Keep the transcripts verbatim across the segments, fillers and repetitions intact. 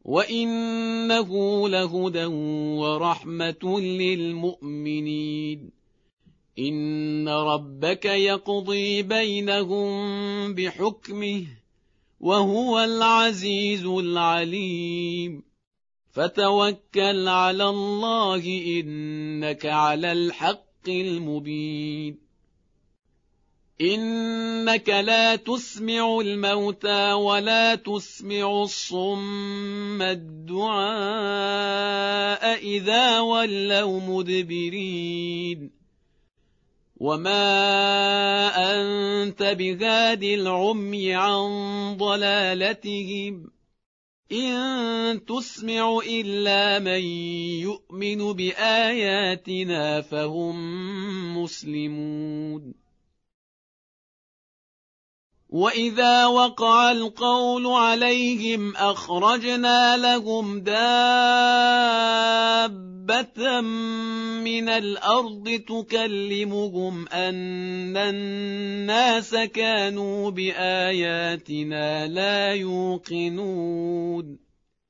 وإنه لهدى ورحمة للمؤمنين. إن ربك يقضي بينهم بحكمه وهو العزيز العليم. فتوكل على الله إنك على الحق المبين. إنك لا تسمع الموتى ولا تسمع الصم الدعاء إذا ولوا مدبرين. وما أنت بهاد العمي عن ضلالتهم إن تسمع إلا من يؤمن بآياتنا فهم مسلمون. وإذا وقع القول عليهم أخرجنا لهم دابة من الأرض تكلمهم أن الناس كانوا بآياتنا لا يوقنون.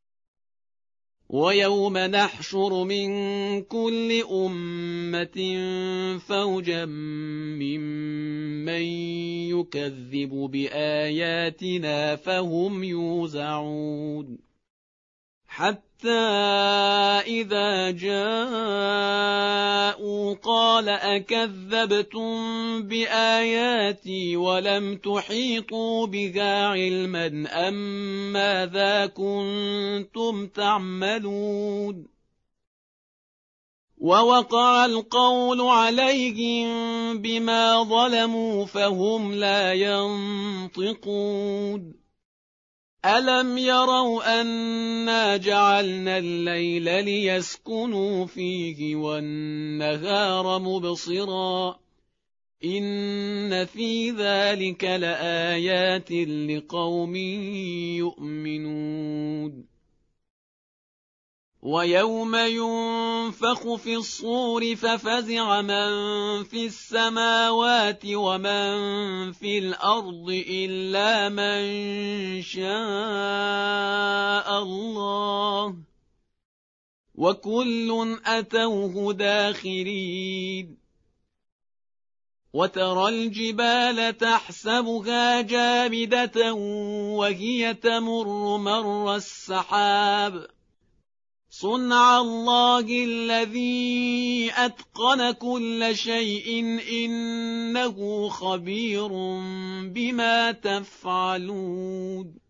ويوم نحشر من كل أمة فوجا ممن يكذب بآياتنا فهم يوزعون. حتى إذا جاءوا قال أكذبتم بآياتي ولم تحيطوا بها علما أم ماذا كنتم تعملون. ووقع القول عليهم بما ظلموا فهم لا ينطقون. ألم يروا أنا جعلنا الليل ليسكنوا فيه والنهار مبصرا إن في ذلك لآيات لقوم يؤمنون. ويوم ينفخ في الصور ففزع من في السماوات ومن في الأرض إلا من شاء الله وكل أتوه داخرين. وترى الجبال تحسبها جامدة وهي تمر مر السحاب صنع الله الذي أتقن كل شيء إنه خبير بما تفعلون.